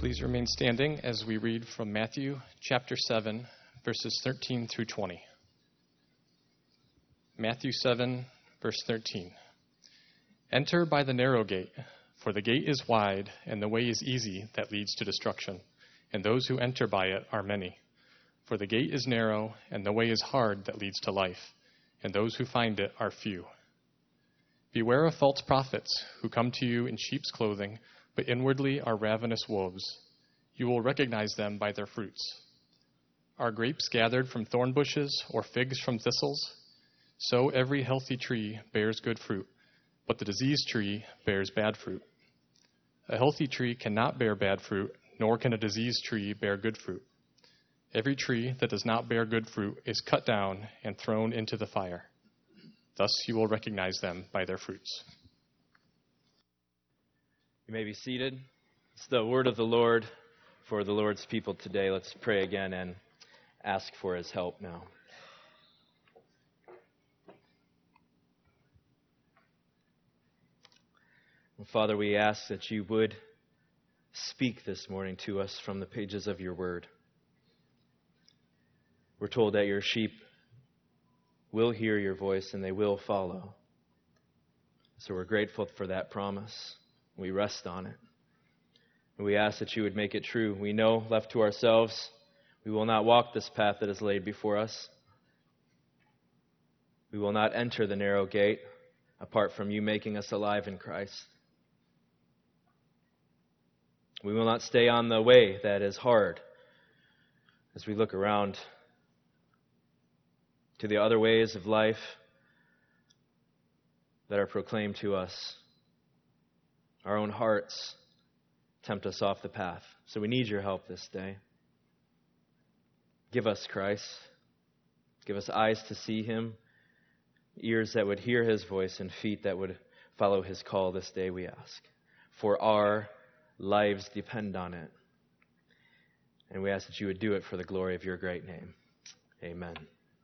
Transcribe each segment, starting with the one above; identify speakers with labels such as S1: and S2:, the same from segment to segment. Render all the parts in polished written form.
S1: Please remain standing as we read from Matthew chapter 7, verses 13 through 20. Matthew 7, verse 13. Enter by the narrow gate, for the gate is wide and the way is easy that leads to destruction, and those who enter by it are many. For the gate is narrow and the way is hard that leads to life, and those who find it are few. Beware of false prophets who come to you in sheep's clothing, but inwardly are ravenous wolves. You will recognize them by their fruits. Are grapes gathered from thorn bushes or figs from thistles? So every healthy tree bears good fruit, but the diseased tree bears bad fruit. A healthy tree cannot bear bad fruit, nor can a diseased tree bear good fruit. Every tree that does not bear good fruit is cut down and thrown into the fire. Thus you will recognize them by their fruits.
S2: You may be seated. It's the word of the Lord for the Lord's people today. Let's pray again and ask for his help now. Father, we ask that you would speak this morning to us from the pages of your word. We're told that your sheep will hear your voice and they will follow. So we're grateful for that promise. We rest on it. And we ask that you would make it true. We know, left to ourselves, we will not walk this path that is laid before us. We will not enter the narrow gate apart from you making us alive in Christ. We will not stay on the way that is hard as we look around to the other ways of life that are proclaimed to us. Our own hearts tempt us off the path. So we need your help this day. Give us Christ. Give us eyes to see him, ears that would hear his voice, and feet that would follow his call this day, we ask. For our lives depend on it. And we ask that you would do it for the glory of your great name. Amen.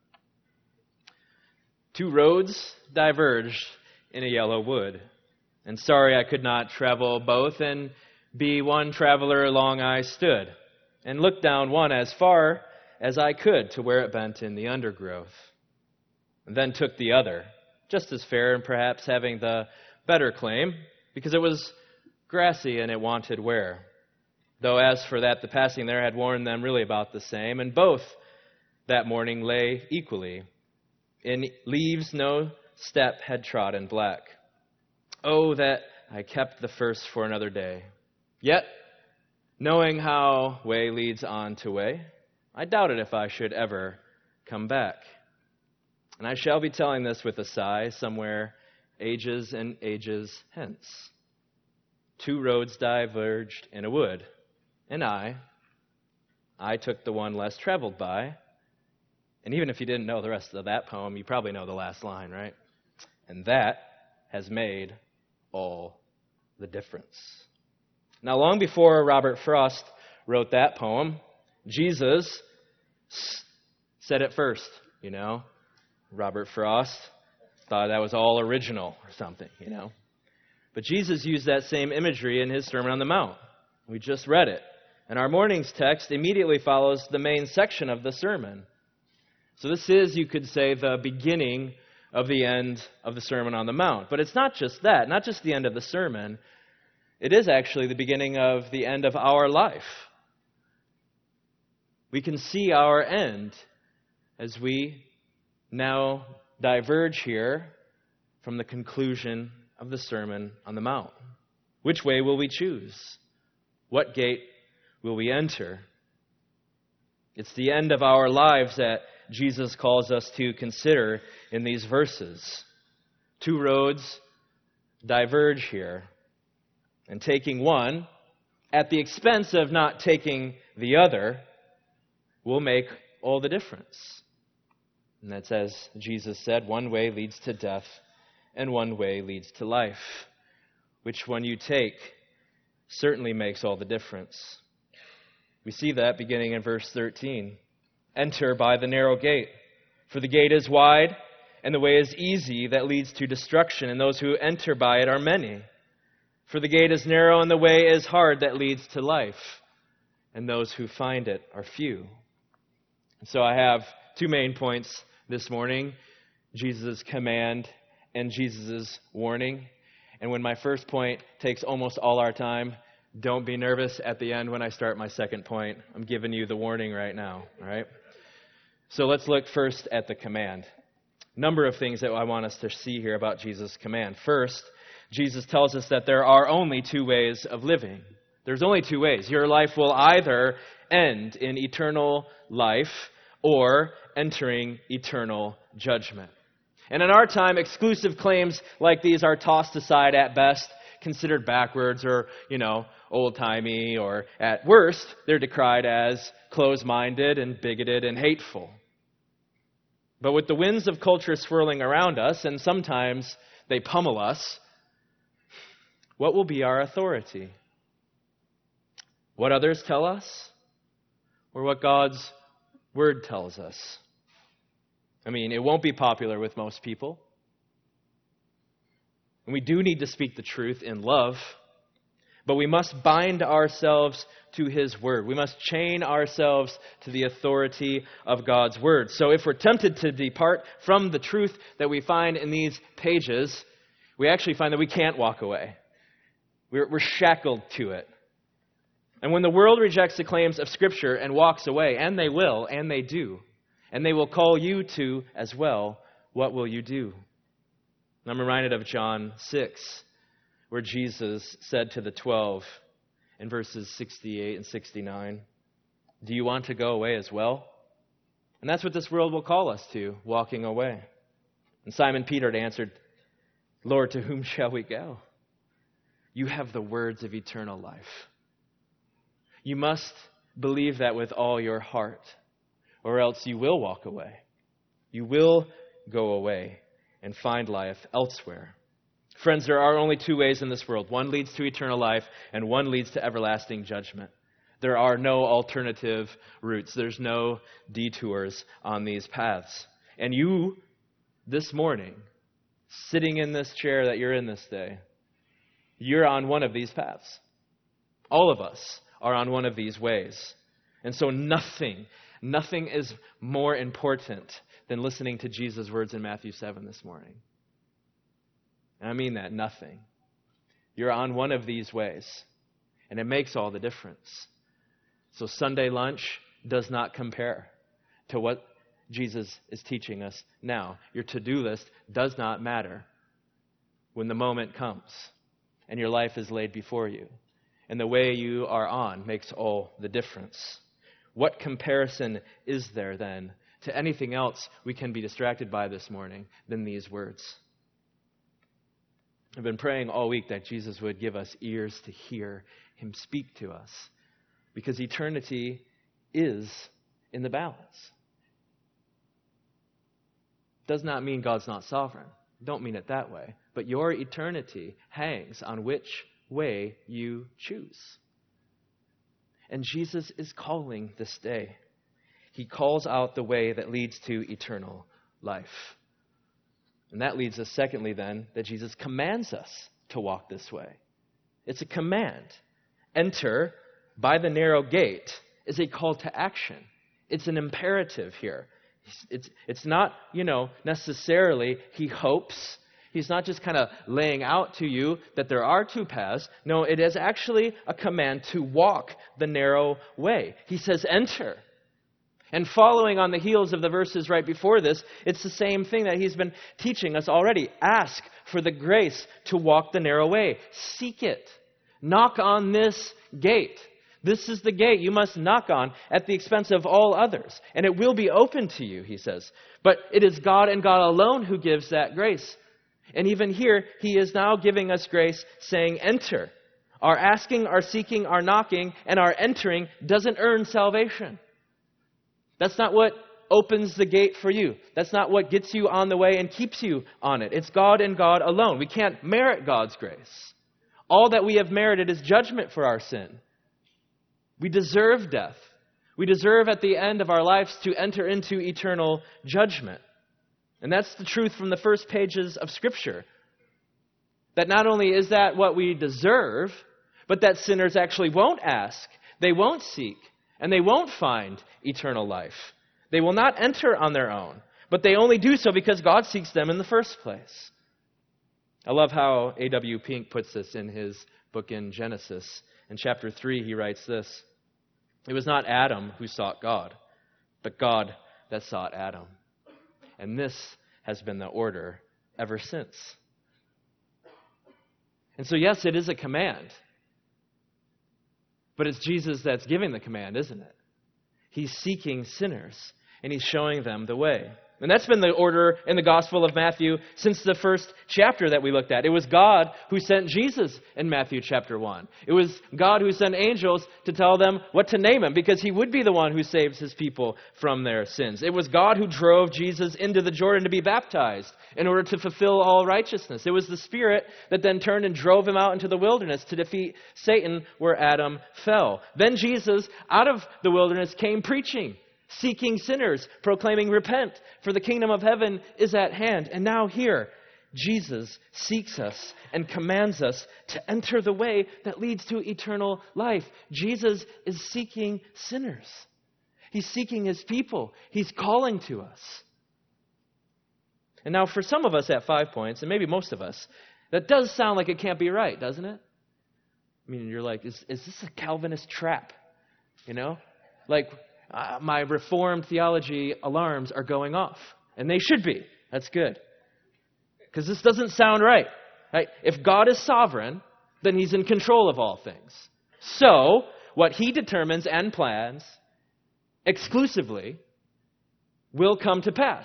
S2: Two roads diverged in a yellow wood. And sorry I could not travel both, and be one traveler along I stood, and looked down one as far as I could to where it bent in the undergrowth, and then took the other, just as fair and perhaps having the better claim, because it was grassy and it wanted wear. Though as for that, the passing there had worn them really about the same, and both that morning lay equally. In leaves no step had trodden black. Oh, that I kept the first for another day. Yet, knowing how way leads on to way, I doubted if I should ever come back. And I shall be telling this with a sigh somewhere ages and ages hence. Two roads diverged in a wood, and I took the one less traveled by. And even if you didn't know the rest of that poem, you probably know the last line, right? And that has made all the difference. Now, long before Robert Frost wrote that poem, Jesus said it first, you know. Robert Frost thought that was all original or something, you know. But Jesus used that same imagery in his Sermon on the Mount. We just read it. And our morning's text immediately follows the main section of the sermon. So this is, you could say, the beginning of the end of the Sermon on the Mount. But it's not just that, not just the end of the sermon. It is actually the beginning of the end of our life. We can see our end as we now diverge here from the conclusion of the Sermon on the Mount. Which way will we choose? What gate will we enter? It's the end of our lives that Jesus calls us to consider in these verses. Two roads diverge here, and taking one at the expense of not taking the other will make all the difference. And that's as Jesus said, one way leads to death and one way leads to life. Which one you take certainly makes all the difference. We see that beginning in verse 13. Enter by the narrow gate, for the gate is wide and the way is easy that leads to destruction, and those who enter by it are many. For the gate is narrow and the way is hard that leads to life. and those who find it are few. So I have two main points this morning: Jesus' command and Jesus' warning. And when my first point takes almost all our time, don't be nervous at the end when I start my second point. I'm giving you the warning right now, all right? So let's look first at the command. Number of things that I want us to see here about Jesus' command. First, Jesus tells us that there are only two ways of living. There's only two ways. Your life will either end in eternal life or entering eternal judgment. And in our time, exclusive claims like these are tossed aside at best, considered backwards or, old-timey, or at worst, they're decried as close-minded and bigoted and hateful. But with the winds of culture swirling around us, and sometimes they pummel us, what will be our authority? What others tell us, or what God's Word tells us? It won't be popular with most people. And we do need to speak the truth in love, but we must bind ourselves to His Word. We must chain ourselves to the authority of God's Word. So if we're tempted to depart from the truth that we find in these pages, we actually find that we can't walk away. We're shackled to it. And when the world rejects the claims of Scripture and walks away, and they will, and they do, and they will call you to as well, what will you do? And I'm reminded of John 6, where Jesus said to the 12 in verses 68 and 69, "Do you want to go away as well?" And that's what this world will call us to, walking away. And Simon Peter answered, "Lord, to whom shall we go? You have the words of eternal life." You must believe that with all your heart, or else you will walk away. You will go away and find life elsewhere. Friends, there are only two ways in this world. One leads to eternal life, and one leads to everlasting judgment. There are no alternative routes. There's no detours on these paths. And you, this morning, sitting in this chair that you're in this day, you're on one of these paths. All of us are on one of these ways. And so nothing is more important than listening to Jesus' words in Matthew 7 this morning. And I mean that, nothing. You're on one of these ways, and it makes all the difference. So Sunday lunch does not compare to what Jesus is teaching us now. Your to-do list does not matter when the moment comes and your life is laid before you. And the way you are on makes all the difference. What comparison is there then to anything else we can be distracted by this morning than these words? I've been praying all week that Jesus would give us ears to hear Him speak to us, because eternity is in the balance. Does not mean God's not sovereign. Don't mean it that way. But your eternity hangs on which way you choose. And Jesus is calling this day. He calls out the way that leads to eternal life. And that leads us, secondly, then, that Jesus commands us to walk this way. It's a command. Enter by the narrow gate is a call to action. It's an imperative here. It's not, necessarily He hopes. He's not just kind of laying out to you that there are two paths. No, it is actually a command to walk the narrow way. He says, enter. And following on the heels of the verses right before this, it's the same thing that He's been teaching us already. Ask for the grace to walk the narrow way. Seek it. Knock on this gate. This is the gate you must knock on at the expense of all others. And it will be open to you, He says. But it is God and God alone who gives that grace. And even here, He is now giving us grace, saying, enter. Our asking, our seeking, our knocking, and our entering doesn't earn salvation. That's not what opens the gate for you. That's not what gets you on the way and keeps you on it. It's God and God alone. We can't merit God's grace. All that we have merited is judgment for our sin. We deserve death. We deserve at the end of our lives to enter into eternal judgment. And that's the truth from the first pages of Scripture. That not only is that what we deserve, but that sinners actually won't ask They won't seek, and they won't find eternal life. They will not enter on their own, but they only do so because God seeks them in the first place. I love how A.W. Pink puts this in his book in Genesis. In chapter 3, he writes this: "It was not Adam who sought God, but God that sought Adam. And this has been the order ever since." And so, yes, it is a command. But it's Jesus that's giving the command, isn't it? He's seeking sinners, and he's showing them the way. And that's been the order in the Gospel of Matthew since the first chapter that we looked at. It was God who sent Jesus in Matthew chapter 1. It was God who sent angels to tell them what to name him, because he would be the one who saves his people from their sins. It was God who drove Jesus into the Jordan to be baptized in order to fulfill all righteousness. It was the Spirit that then turned and drove him out into the wilderness to defeat Satan where Adam fell. Then Jesus, out of the wilderness, came preaching, seeking sinners, proclaiming, "Repent, for the kingdom of heaven is at hand." And now here, Jesus seeks us and commands us to enter the way that leads to eternal life. Jesus is seeking sinners. He's seeking his people. He's calling to us. And now for some of us at 5 Points, and maybe most of us, that does sound like it can't be right, doesn't it? I mean, you're like, is this a Calvinist trap? You know? Like, my Reformed theology alarms are going off. And they should be. That's good. Because this doesn't sound right. If God is sovereign, then he's in control of all things. So, what he determines and plans exclusively will come to pass.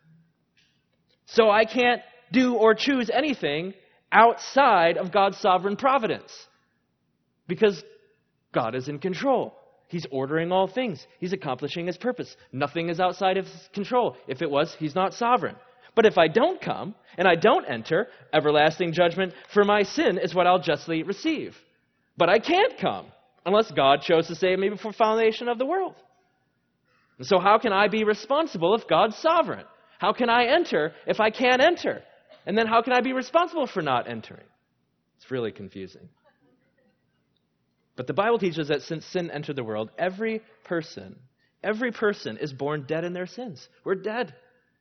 S2: So I can't do or choose anything outside of God's sovereign providence, because God is in control. He's ordering all things. He's accomplishing his purpose. Nothing is outside of his control. If it was, he's not sovereign. But if I don't come and I don't enter, everlasting judgment for my sin is what I'll justly receive. But I can't come unless God chose to save me before the foundation of the world. And so how can I be responsible if God's sovereign? How can I enter if I can't enter? And then how can I be responsible for not entering? It's really confusing. But the Bible teaches that since sin entered the world, every person is born dead in their sins. We're dead.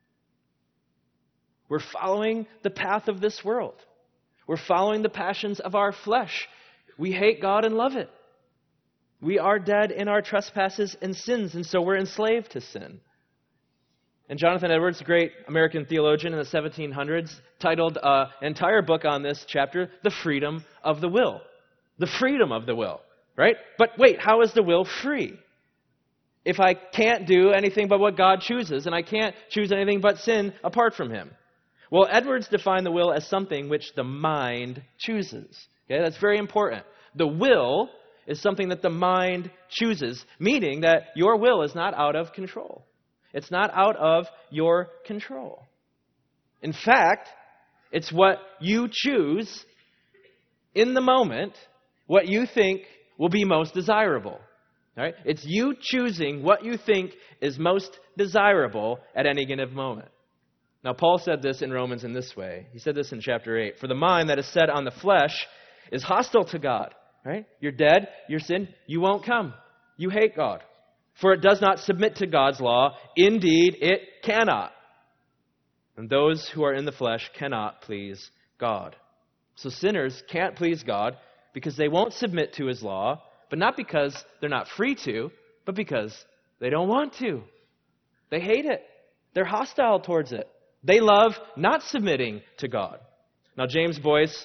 S2: We're following the path of this world. We're following the passions of our flesh. We hate God and love it. We are dead in our trespasses and sins, and so we're enslaved to sin. And Jonathan Edwards, a great American theologian in the 1700s, titled an entire book on this chapter, "The Freedom of the Will." The freedom of the will. Right? But wait, how is the will free? If I can't do anything but what God chooses, and I can't choose anything but sin apart from him. Well, Edwards defined the will as something which the mind chooses. Okay, that's very important. The will is something that the mind chooses, meaning that your will is not out of control. It's not out of your control. In fact, it's what you choose in the moment, what you think will be most desirable. All right? It's you choosing what you think is most desirable at any given moment. Now, Paul said this in Romans in this way. He said this in chapter 8. "For the mind that is set on the flesh is hostile to God." Right? You're dead, you're sin, you won't come. You hate God. "For it does not submit to God's law. Indeed, it cannot. And those who are in the flesh cannot please God." So sinners can't please God because they won't submit to his law, but not because they're not free to, but because they don't want to. They hate it. They're hostile towards it. They love not submitting to God. Now, James Boyce,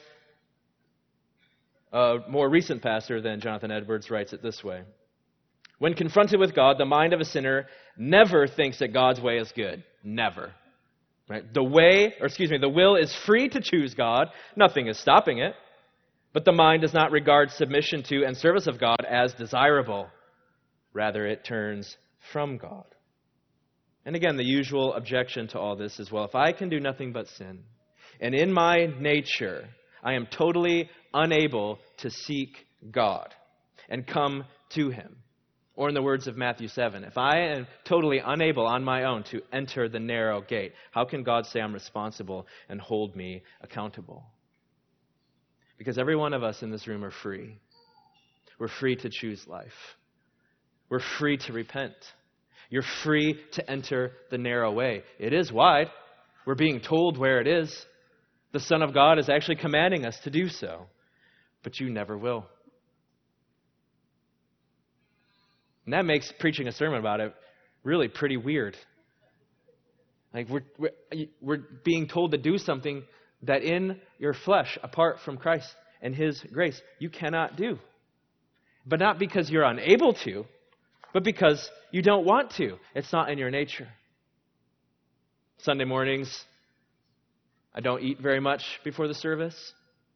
S2: a more recent pastor than Jonathan Edwards, writes it this way: "When confronted with God, the mind of a sinner never thinks that God's way is good. Never. Right? The will is free to choose God. Nothing is stopping it. But the mind does not regard submission to and service of God as desirable. Rather, it turns from God." And again, the usual objection to all this is, well, if I can do nothing but sin, and in my nature I am totally unable to seek God and come to him. Or in the words of Matthew 7, if I am totally unable on my own to enter the narrow gate, how can God say I'm responsible and hold me accountable? Because every one of us in this room are free. We're free to choose life. We're free to repent. You're free to enter the narrow way. It is wide. We're being told where it is. The Son of God is actually commanding us to do so. But you never will. And that makes preaching a sermon about it really pretty weird. Like we're being told to do something that in your flesh, apart from Christ and His grace, you cannot do. But not because you're unable to, but because you don't want to. It's not in your nature. Sunday mornings, I don't eat very much before the service.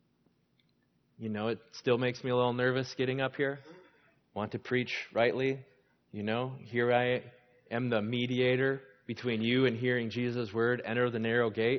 S2: You know, it still makes me a little nervous getting up here. Want to preach rightly. You know, here I am, the mediator between you and hearing Jesus' word. Enter the narrow gate.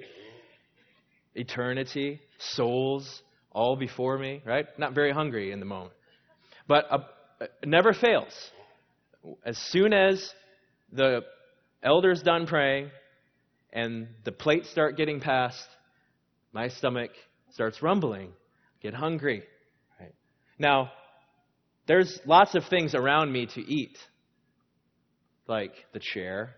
S2: Eternity, souls, all before me, right? Not very hungry in the moment. But it never fails. As soon as the elder's done praying and the plates start getting passed, my stomach starts rumbling. Get hungry. Right? Now, there's lots of things around me to eat, like the chair,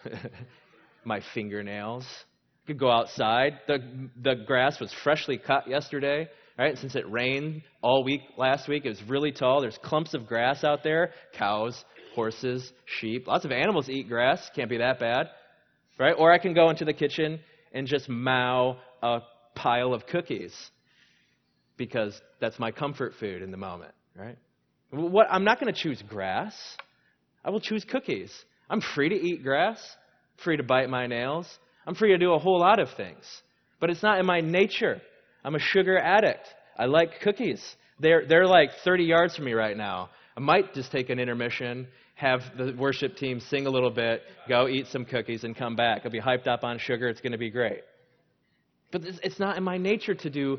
S2: my fingernails. I could go outside. The grass was freshly cut yesterday, right? Since it rained all week last week, it was really tall. There's clumps of grass out there. Cows, horses, sheep. Lots of animals eat grass. Can't be that bad, right? Or I can go into the kitchen and just mow a pile of cookies because that's my comfort food in the moment, right? I'm not going to choose grass. I will choose cookies. I'm free to eat grass, free to bite my nails. I'm free to do a whole lot of things. But it's not in my nature. I'm a sugar addict. I like cookies. They're like 30 yards from me right now. I might just take an intermission, have the worship team sing a little bit, go eat some cookies, and come back. I'll be hyped up on sugar. It's going to be great. But it's not in my nature to do,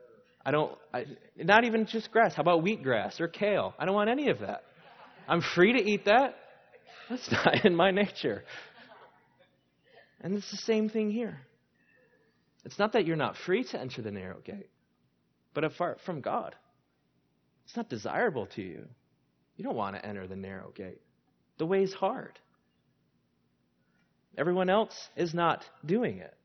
S2: not even just grass. How about wheatgrass or kale? I don't want any of that. I'm free to eat that. That's not in my nature. And it's the same thing here. It's not that you're not free to enter the narrow gate, but apart from God. It's not desirable to you. You don't want to enter the narrow gate. The way's hard. Everyone else is not doing it.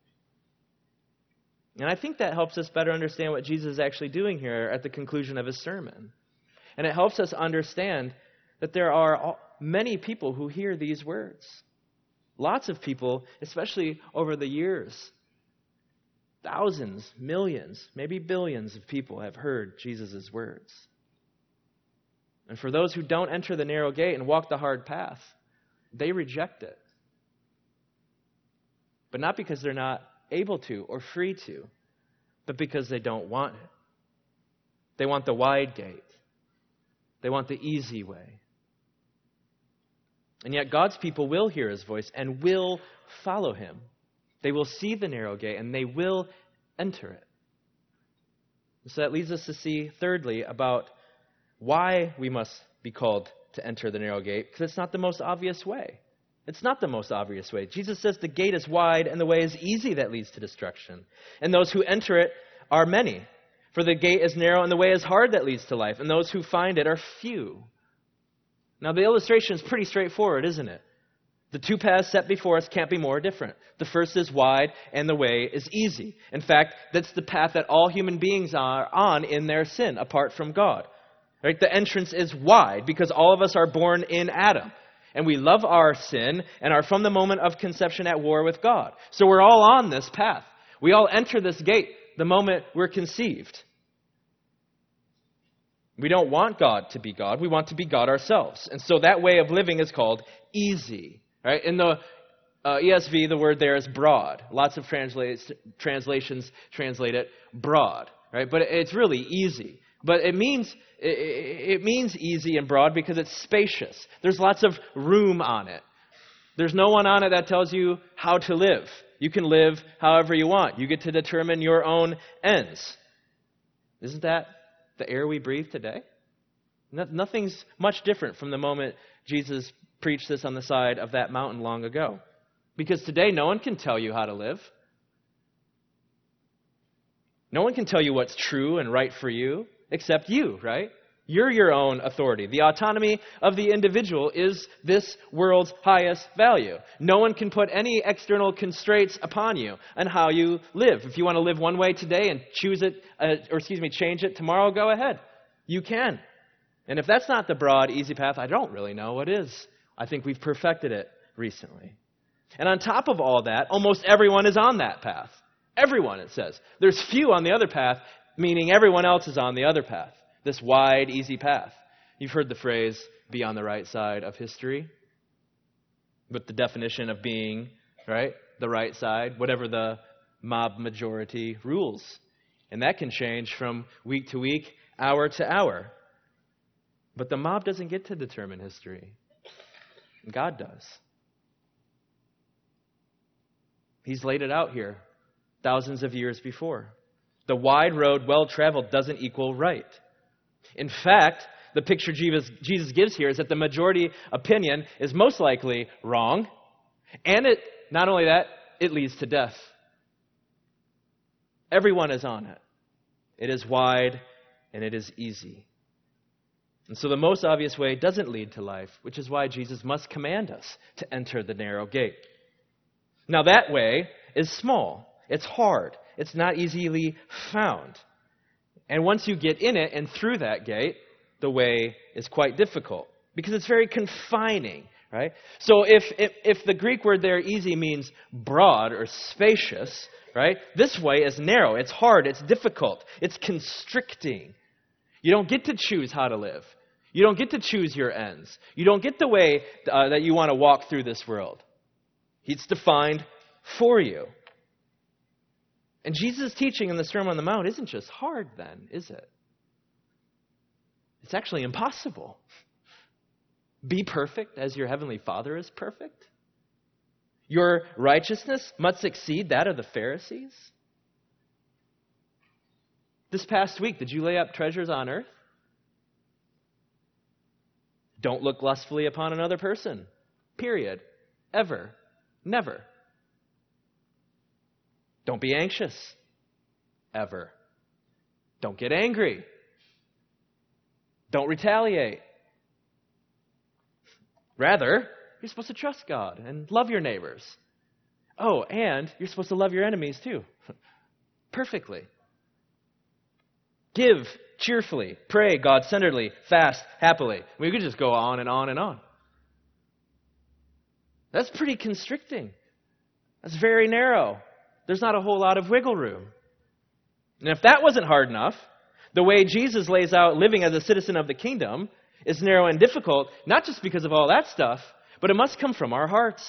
S2: And I think that helps us better understand what Jesus is actually doing here at the conclusion of his sermon. And it helps us understand that there are many people who hear these words. Lots of people, especially over the years. Thousands, millions, maybe billions of people have heard Jesus' words. And for those who don't enter the narrow gate and walk the hard path, they reject it. But not because they're not able to or free to, but because they don't want it. They want the wide gate. They want the easy way. And yet God's people will hear his voice and will follow him. They will see the narrow gate and they will enter it. So that leads us to see, thirdly, about why we must be called to enter the narrow gate, because it's not the most obvious way. It's not the most obvious way. Jesus says the gate is wide and the way is easy that leads to destruction. And those who enter it are many. For the gate is narrow and the way is hard that leads to life. And those who find it are few. Now the illustration is pretty straightforward, isn't it? The two paths set before us can't be more different. The first is wide and the way is easy. In fact, that's the path that all human beings are on in their sin, apart from God. Right? The entrance is wide because all of us are born in Adam. And we love our sin and are from the moment of conception at war with God. So we're all on this path. We all enter this gate the moment we're conceived. We don't want God to be God. We want to be God ourselves. And so that way of living is called easy. Right? In the ESV, the word there is broad. Lots of translations translate it broad. Right? But it's really easy. But it means easy and broad because it's spacious. There's lots of room on it. There's no one on it that tells you how to live. You can live however you want. You get to determine your own ends. Isn't that the air we breathe today? Nothing's much different from the moment Jesus preached this on the side of that mountain long ago. Because today no one can tell you how to live. No one can tell you what's true and right for you except you, right? You're your own authority. The autonomy of the individual is this world's highest value. No one can put any external constraints upon you on how you live. If you want to live one way today and change it tomorrow, go ahead. You can. And if that's not the broad, easy path, I don't really know what is. I think we've perfected it recently. And on top of all that, almost everyone is on that path. Everyone, it says. There's few on the other path, meaning everyone else is on the other path. This wide, easy path. You've heard the phrase, be on the right side of history. With the definition of being, right, the right side, whatever the mob majority rules. And that can change from week to week, hour to hour. But the mob doesn't get to determine history. God does. He's laid it out here thousands of years before. The wide road, well-traveled, doesn't equal right. In fact, the picture Jesus gives here is that the majority opinion is most likely wrong, and not only that, it leads to death. Everyone is on it. It is wide and it is easy. And so the most obvious way doesn't lead to life, which is why Jesus must command us to enter the narrow gate. Now that way is small. It's hard. It's not easily found. And once you get in it and through that gate, the way is quite difficult because it's very confining, right? So if the Greek word there, easy, means broad or spacious, right? This way is narrow. It's hard. It's difficult. It's constricting. You don't get to choose how to live. You don't get to choose your ends. You don't get the way that you want to walk through this world. It's defined for you. And Jesus' teaching in the Sermon on the Mount isn't just hard then, is it? It's actually impossible. Be perfect as your heavenly Father is perfect. Your righteousness must exceed that of the Pharisees. This past week, did you lay up treasures on earth? Don't look lustfully upon another person. Period. Ever. Never. Don't be anxious. Ever. Don't get angry. Don't retaliate. Rather, you're supposed to trust God and love your neighbors. Oh, and you're supposed to love your enemies too. Perfectly. Give cheerfully. Pray God-centeredly. Fast happily. We could just go on and on and on. That's pretty constricting. That's very narrow. There's not a whole lot of wiggle room. And if that wasn't hard enough, the way Jesus lays out living as a citizen of the kingdom is narrow and difficult, not just because of all that stuff, but it must come from our hearts.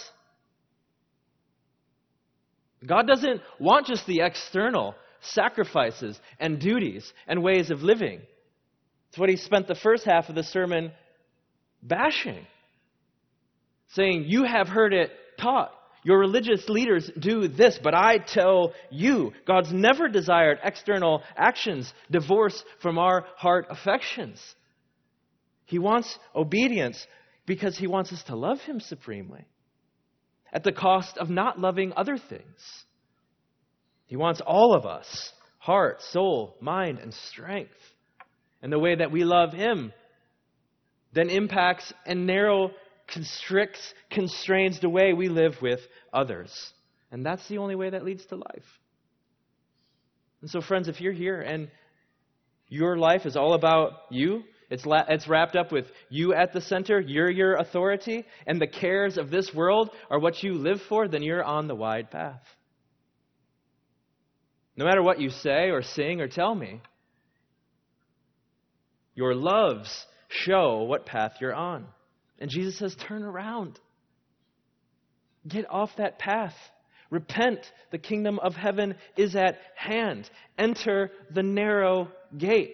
S2: God doesn't want just the external sacrifices and duties and ways of living. It's what he spent the first half of the sermon bashing, saying, you have heard it taught. Your religious leaders do this, but I tell you, God's never desired external actions divorced from our heart affections. He wants obedience because he wants us to love him supremely at the cost of not loving other things. He wants all of us, heart, soul, mind, and strength. And the way that we love him then impacts and constricts, constrains the way we live with others. And that's the only way that leads to life. And so, friends, if you're here and your life is all about you, it's wrapped up with you at the center, you're your authority, and the cares of this world are what you live for, then you're on the wide path. No matter what you say or sing or tell me, your loves show what path you're on. And Jesus says, turn around. Get off that path. Repent. The kingdom of heaven is at hand. Enter the narrow gate.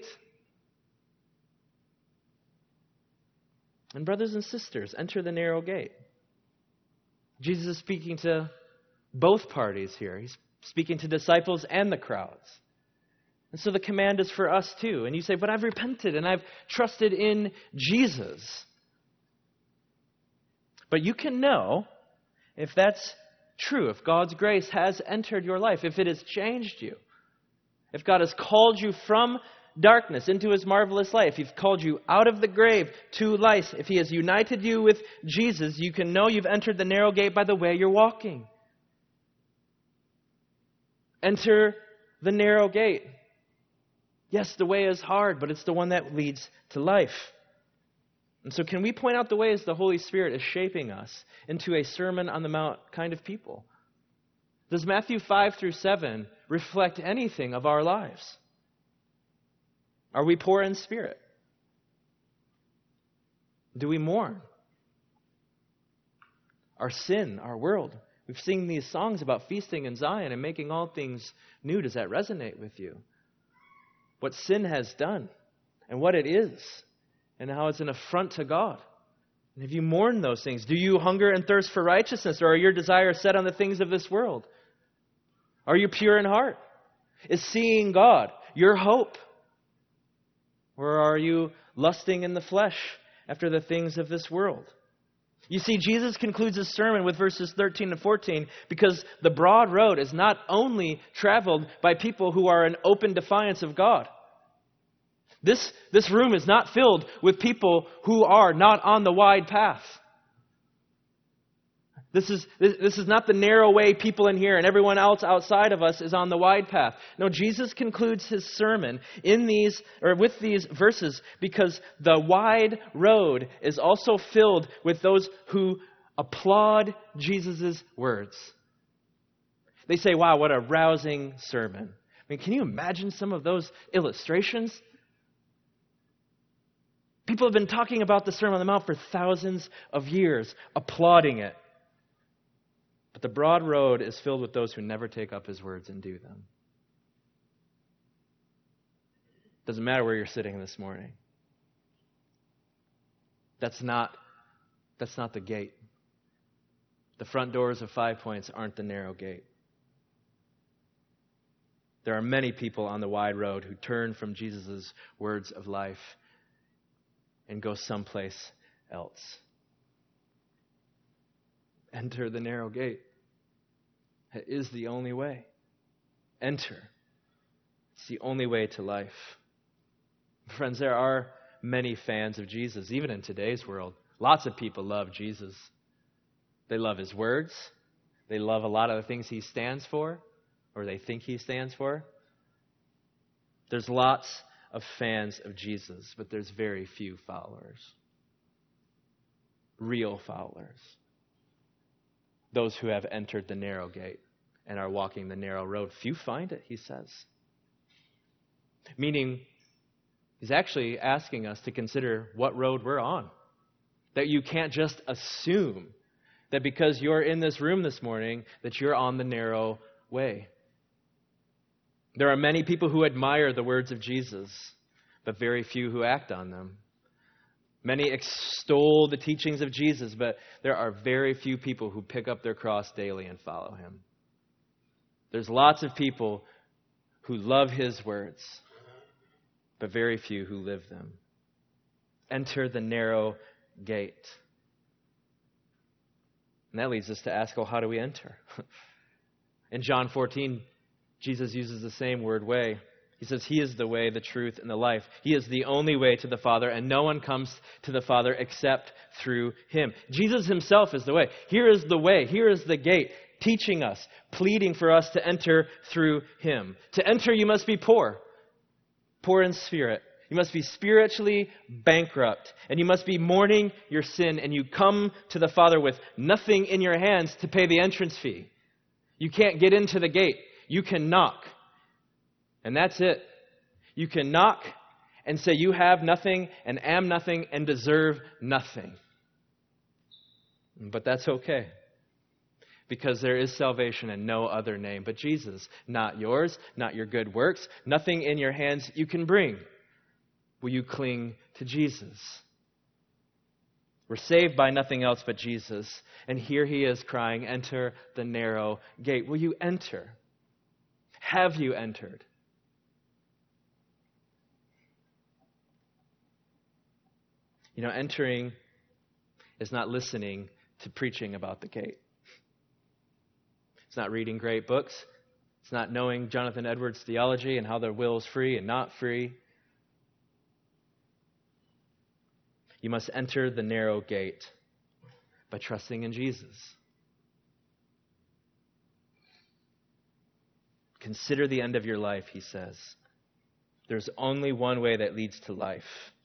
S2: And brothers and sisters, enter the narrow gate. Jesus is speaking to both parties here. He's speaking to disciples and the crowds. And so the command is for us too. And you say, but I've repented and I've trusted in Jesus. But you can know if that's true, if God's grace has entered your life, if it has changed you, if God has called you from darkness into his marvelous light, if he's called you out of the grave to life, if he has united you with Jesus, you can know you've entered the narrow gate by the way you're walking. Enter the narrow gate. Yes, the way is hard, but it's the one that leads to life. And so can we point out the ways the Holy Spirit is shaping us into a Sermon on the Mount kind of people? Does Matthew 5 through 7 reflect anything of our lives? Are we poor in spirit? Do we mourn? Our sin, our world. We've seen these songs about feasting in Zion and making all things new. Does that resonate with you? What sin has done and what it is and how it's an affront to God. And have you mourned those things? Do you hunger and thirst for righteousness, or are your desires set on the things of this world? Are you pure in heart? Is seeing God your hope? Or are you lusting in the flesh after the things of this world? You see, Jesus concludes his sermon with verses 13 and 14 because the broad road is not only traveled by people who are in open defiance of God. This room is not filled with people who are not on the wide path. This is not the narrow way people in here and everyone else outside of us is on the wide path. No, Jesus concludes his sermon with these verses because the wide road is also filled with those who applaud Jesus' words. They say, wow, what a rousing sermon. I mean, can you imagine some of those illustrations? People have been talking about the Sermon on the Mount for thousands of years, applauding it. But the broad road is filled with those who never take up his words and do them. Doesn't matter where you're sitting this morning. That's not the gate. The front doors of 5 Points aren't the narrow gate. There are many people on the wide road who turn from Jesus' words of life and go someplace else. Enter the narrow gate. It is the only way. Enter. It's the only way to life. Friends, there are many fans of Jesus, even in today's world. Lots of people love Jesus. They love his words. They love a lot of the things he stands for, or they think he stands for. There's lots of fans of Jesus, but there's very few followers. Real followers. Those who have entered the narrow gate and are walking the narrow road. Few find it, he says. Meaning, he's actually asking us to consider what road we're on. That you can't just assume that because you're in this room this morning, that you're on the narrow way. There are many people who admire the words of Jesus, but very few who act on them. Many extol the teachings of Jesus, but there are very few people who pick up their cross daily and follow him. There's lots of people who love his words, but very few who live them. Enter the narrow gate. And that leads us to ask, how do we enter? In John 14, Jesus uses the same word, way. He says, he is the way, the truth, and the life. He is the only way to the Father, and no one comes to the Father except through him. Jesus himself is the way. Here is the way. Here is the gate, teaching us, pleading for us to enter through him. To enter, you must be poor in spirit. You must be spiritually bankrupt, and you must be mourning your sin, and you come to the Father with nothing in your hands to pay the entrance fee. You can't get into the gate. You can knock. And that's it. You can knock and say you have nothing and am nothing and deserve nothing. But that's okay. Because there is salvation in no other name but Jesus. Not yours, not your good works, nothing in your hands you can bring. Will you cling to Jesus? We're saved by nothing else but Jesus. And here he is crying, enter the narrow gate. Will you enter? Have you entered? You know, entering is not listening to preaching about the gate. It's not reading great books. It's not knowing Jonathan Edwards' theology and how the will is free and not free. You must enter the narrow gate by trusting in Jesus. Consider the end of your life, he says. There's only one way that leads to life.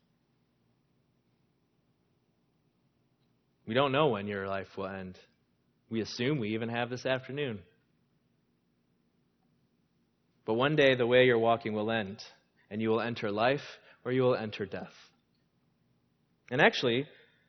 S2: We don't know when your life will end. We assume we even have this afternoon. But one day the way you're walking will end, and you will enter life or you will enter death. And actually,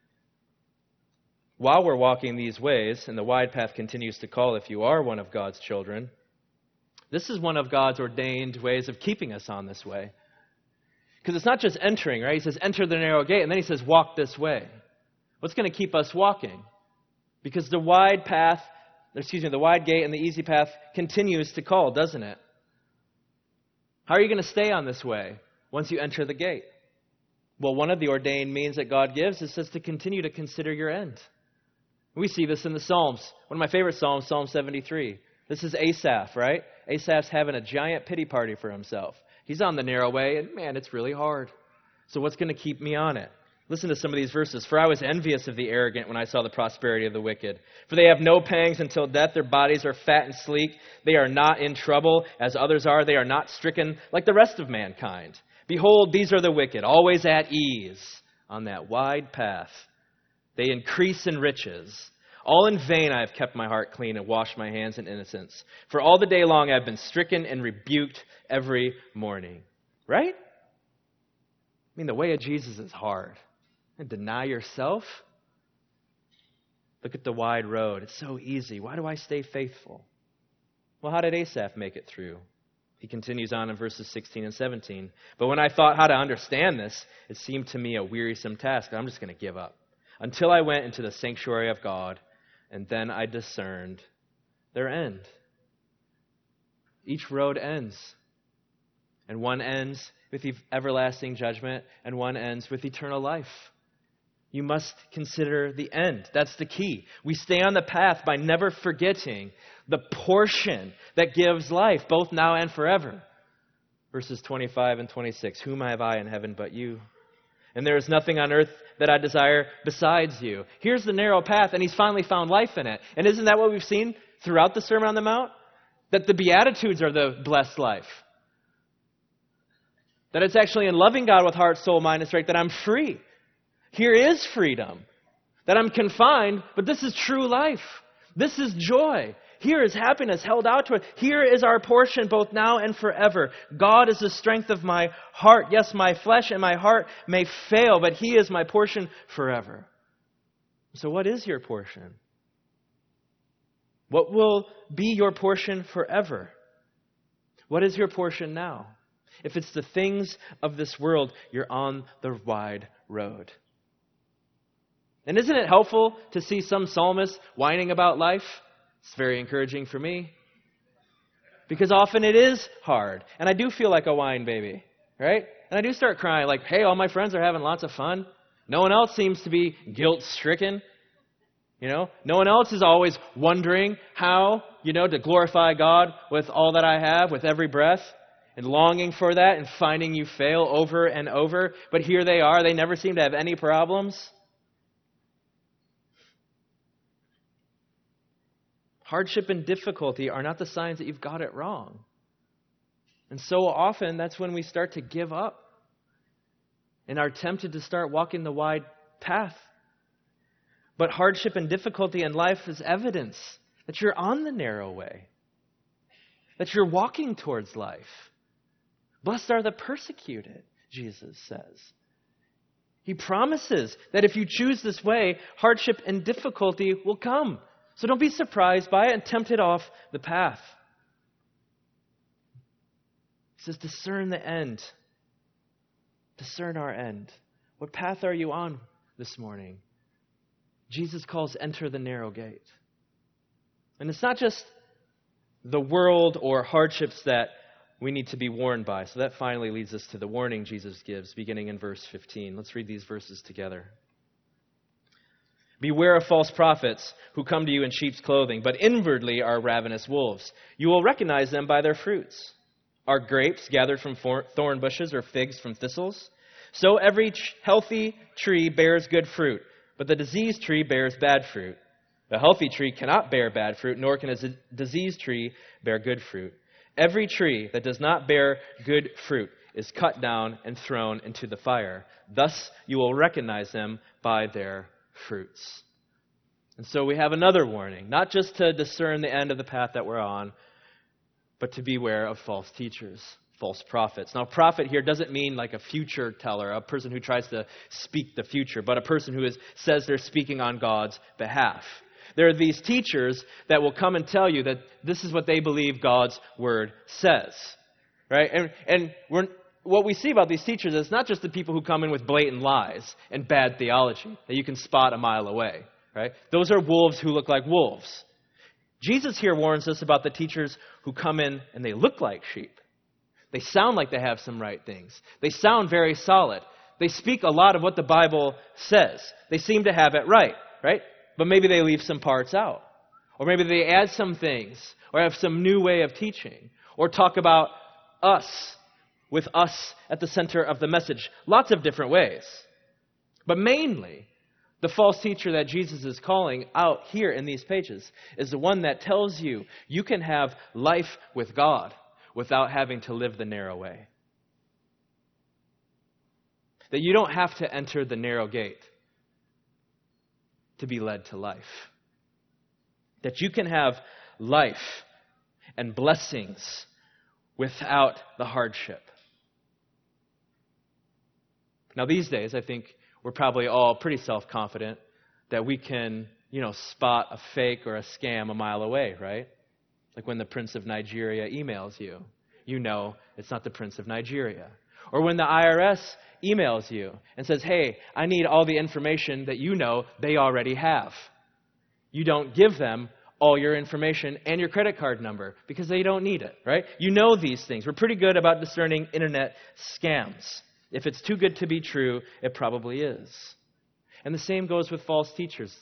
S2: while we're walking these ways, and the wide path continues to call if you are one of God's children, this is one of God's ordained ways of keeping us on this way. Because it's not just entering, right? He says, enter the narrow gate, and then he says, walk this way. What's going to keep us walking? Because the wide gate and the easy path continues to call, doesn't it? How are you going to stay on this way once you enter the gate? Well, one of the ordained means that God gives is to continue to consider your end. We see this in the Psalms. One of my favorite Psalms, Psalm 73. This is Asaph, right? Asaph's having a giant pity party for himself. He's on the narrow way, and man, it's really hard. So what's going to keep me on it? Listen to some of these verses. For I was envious of the arrogant when I saw the prosperity of the wicked. For they have no pangs until death. Their bodies are fat and sleek. They are not in trouble as others are. They are not stricken like the rest of mankind. Behold, these are the wicked, always at ease on that wide path. They increase in riches. All in vain I have kept my heart clean and washed my hands in innocence. For all the day long I have been stricken and rebuked every morning. Right? I mean, the way of Jesus is hard. And deny yourself? Look at the wide road. It's so easy. Why do I stay faithful? Well, how did Asaph make it through? He continues on in verses 16 and 17. But when I thought how to understand this, it seemed to me a wearisome task. I'm just going to give up. Until I went into the sanctuary of God, and then I discerned their end. Each road ends. And one ends with everlasting judgment, and one ends with eternal life. You must consider the end. That's the key. We stay on the path by never forgetting the portion that gives life, both now and forever. Verses 25 and 26. Whom have I in heaven but you? And there is nothing on earth that I desire besides you. Here's the narrow path, and he's finally found life in it. And isn't that what we've seen throughout the Sermon on the Mount? That the Beatitudes are the blessed life. That it's actually in loving God with heart, soul, mind, and strength that I'm free. Here is freedom. That I'm confined, but this is true life. This is joy. Here is happiness held out to us. Here is our portion both now and forever. God is the strength of my heart. Yes, my flesh and my heart may fail, but He is my portion forever. So what is your portion? What will be your portion forever? What is your portion now? If it's the things of this world, you're on the wide road. And isn't it helpful to see some psalmists whining about life? It's very encouraging for me. Because often it is hard. And I do feel like a whine baby, right? And I do start crying like, hey, all my friends are having lots of fun. No one else seems to be guilt-stricken. No one else is always wondering how, to glorify God with all that I have, with every breath, and longing for that and finding you fail over and over. But here they are. They never seem to have any problems. Hardship and difficulty are not the signs that you've got it wrong. And so often, that's when we start to give up and are tempted to start walking the wide path. But hardship and difficulty in life is evidence that you're on the narrow way, that you're walking towards life. Blessed are the persecuted, Jesus says. He promises that if you choose this way, hardship and difficulty will come. So don't be surprised by it and tempted off the path. He says, discern the end. Discern our end. What path are you on this morning? Jesus calls, enter the narrow gate. And it's not just the world or hardships that we need to be warned by. So that finally leads us to the warning Jesus gives, beginning in verse 15. Let's read these verses together. Beware of false prophets who come to you in sheep's clothing, but inwardly are ravenous wolves. You will recognize them by their fruits. Are grapes gathered from thorn bushes or figs from thistles? So every healthy tree bears good fruit, but the diseased tree bears bad fruit. A healthy tree cannot bear bad fruit, nor can a diseased tree bear good fruit. Every tree that does not bear good fruit is cut down and thrown into the fire. Thus you will recognize them by their fruits. And so we have another warning, not just to discern the end of the path that we're on, but to beware of false teachers, false prophets. Now, prophet here doesn't mean like a future teller, a person who tries to speak the future, but a person who says they're speaking on God's behalf. There are these teachers that will come and tell you that this is what they believe God's word says, right? What we see about these teachers is not just the people who come in with blatant lies and bad theology that you can spot a mile away, right? Those are wolves who look like wolves. Jesus here warns us about the teachers who come in and they look like sheep. They sound like they have some right things. They sound very solid. They speak a lot of what the Bible says. They seem to have it right? But maybe they leave some parts out. Or maybe they add some things, or have some new way of teaching, or talk about us, with us at the center of the message. Lots of different ways. But mainly, the false teacher that Jesus is calling out here in these pages is the one that tells you you can have life with God without having to live the narrow way. That you don't have to enter the narrow gate to be led to life. That you can have life and blessings without the hardship. Now these days, I think we're probably all pretty self-confident that we can, spot a fake or a scam a mile away, right? Like when the Prince of Nigeria emails you, you know it's not the Prince of Nigeria. Or when the IRS emails you and says, hey, I need all the information that you know they already have. You don't give them all your information and your credit card number because they don't need it, right? You know these things. We're pretty good about discerning internet scams. If it's too good to be true, it probably is. And the same goes with false teachers.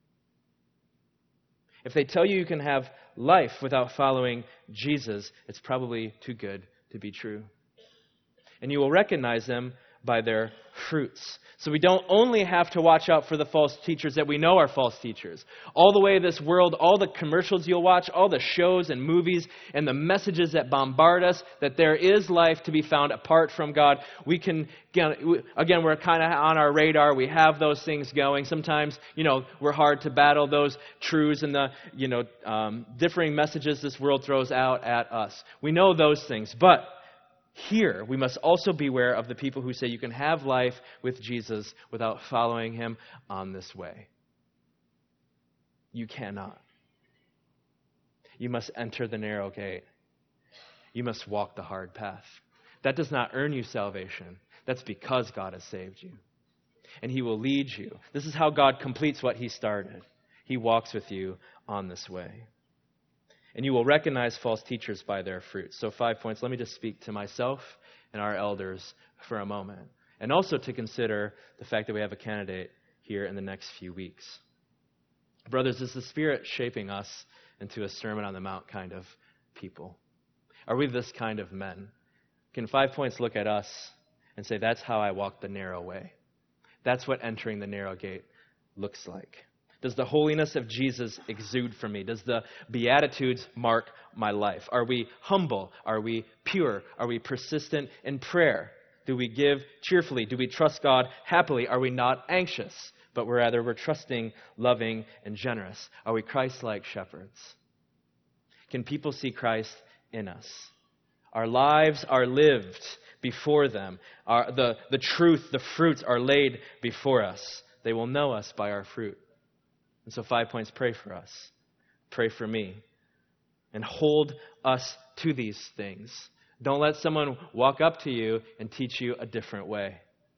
S2: If they tell you can have life without following Jesus, it's probably too good to be true. And you will recognize them by their fruits. So we don't only have to watch out for the false teachers that we know are false teachers. All the way this world, all the commercials you'll watch, all the shows and movies and the messages that bombard us, that there is life to be found apart from God. We can, again, we're kind of on our radar. We have those things going. Sometimes, we're hard to battle those truths and the, differing messages this world throws out at us. We know those things, but here, we must also beware of the people who say you can have life with Jesus without following him on this way. You cannot. You must enter the narrow gate. You must walk the hard path. That does not earn you salvation. That's because God has saved you. And he will lead you. This is how God completes what he started. He walks with you on this way. And you will recognize false teachers by their fruits. So 5 points. Let me just speak to myself and our elders for a moment. And also to consider the fact that we have a candidate here in the next few weeks. Brothers, is the Spirit shaping us into a Sermon on the Mount kind of people? Are we this kind of men? Can 5 points look at us and say, that's how I walk the narrow way? That's what entering the narrow gate looks like. Does the holiness of Jesus exude from me? Does the Beatitudes mark my life? Are we humble? Are we pure? Are we persistent in prayer? Do we give cheerfully? Do we trust God happily? Are we not anxious, but rather we're trusting, loving, and generous? Are we Christ-like shepherds? Can people see Christ in us? Our lives are lived before them. The truth, the fruits are laid before us. They will know us by our fruit. And so 5 points, pray for us. Pray for me. And hold us to these things. Don't let someone walk up to you and teach you a different way.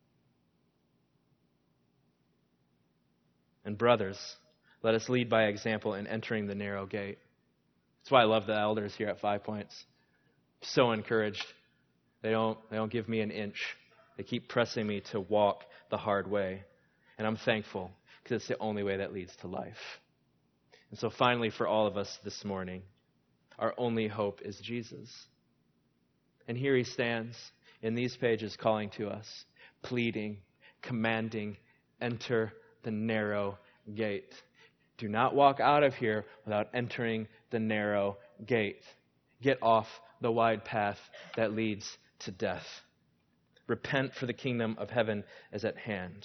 S2: And brothers, let us lead by example in entering the narrow gate. That's why I love the elders here at 5 points. So encouraged. They don't give me an inch. They keep pressing me to walk the hard way. And I'm thankful, because it's the only way that leads to life. And so finally, for all of us this morning, our only hope is Jesus. And here he stands in these pages calling to us, pleading, commanding, enter the narrow gate. Do not walk out of here without entering the narrow gate. Get off the wide path that leads to death. Repent, for the kingdom of heaven is at hand.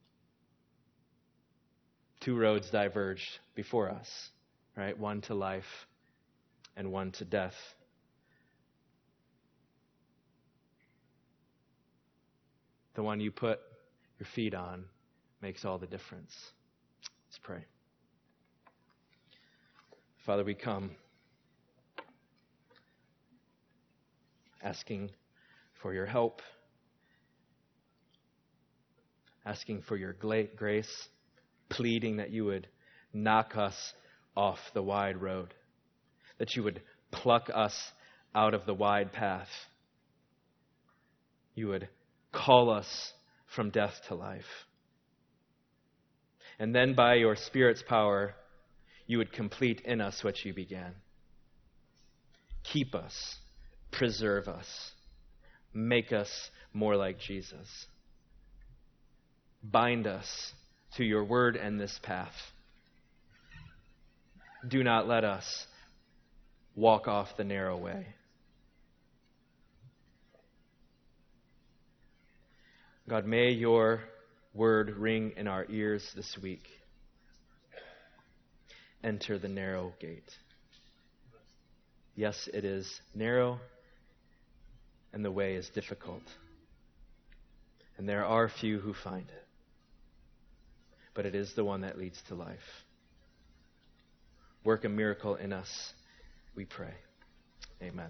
S2: Two roads diverged before us, right? One to life and one to death. The one you put your feet on makes all the difference. Let's pray. Father, we come asking for your help, asking for your grace, pleading that you would knock us off the wide road, that you would pluck us out of the wide path. You would call us from death to life. And then by your Spirit's power, you would complete in us what you began. Keep us, preserve us, make us more like Jesus. Bind us to your word and this path. Do not let us walk off the narrow way. God, may your word ring in our ears this week. Enter the narrow gate. Yes, it is narrow, and the way is difficult. And there are few who find it. But it is the one that leads to life. Work a miracle in us, we pray. Amen.